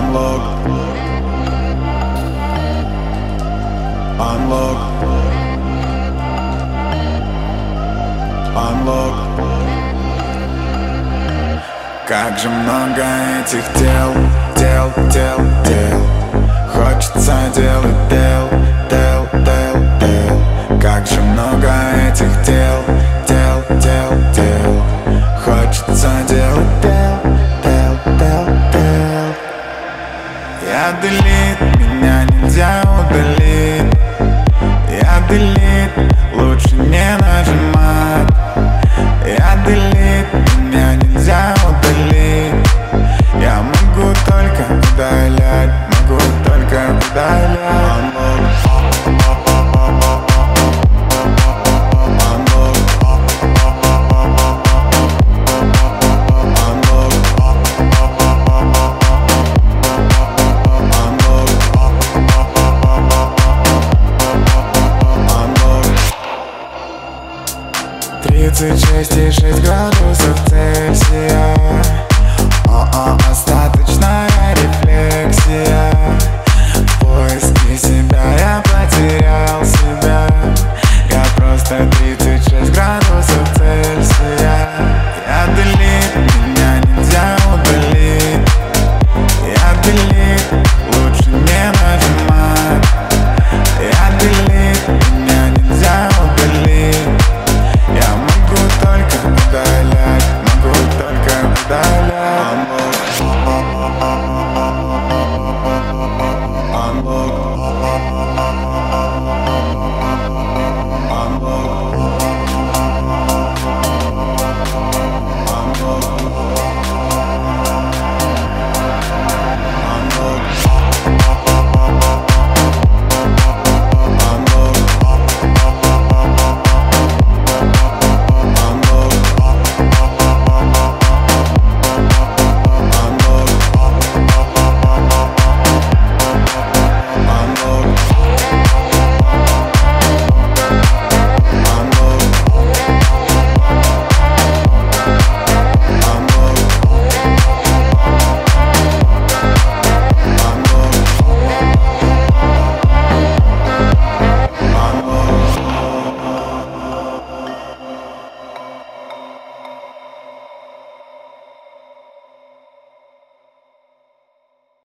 Unlock. Unlock. Unlock. Как же много этих тел, тел, тел, тел. Хочется делать дел, дел, дел, дел. Как же много этих тел, тел, тел, тел. Хочется делать дел, дел, дел, дел. Я делит, меня нельзя удалить. Я делит, лучше не нажимать. Я делит, меня нельзя удалить. Я могу только удалять, могу только удалять. Тридцать 6,6